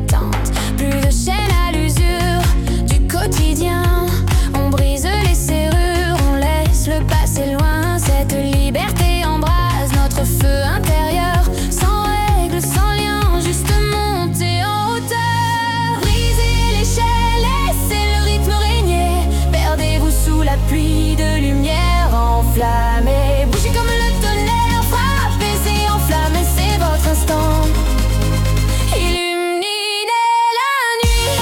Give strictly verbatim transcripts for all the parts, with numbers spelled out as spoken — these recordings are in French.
détente. Plus de chaînes à l'usure du quotidien. On brise les serrures, on laisse le passé loin. Cette liberté embrase notre feu intérieur. Sans règles, sans lien, juste monter en hauteur. Brisez l'échelle, laissez le rythme régner. Perdez-vous sous la pluie de lumière enflammée. Bougez comme le tonnerre, frappez et enflammez, c'est votre instant. Illuminez la nuit.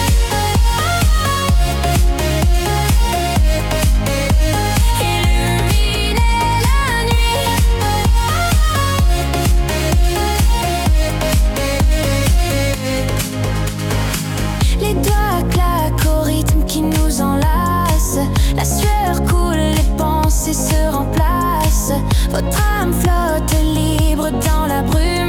Illuminez la nuit. Les doigts claquent au rythme qui nous enlace. La sueur coule, les pensées se remplacent. Votre âme flotte libre dans la brume.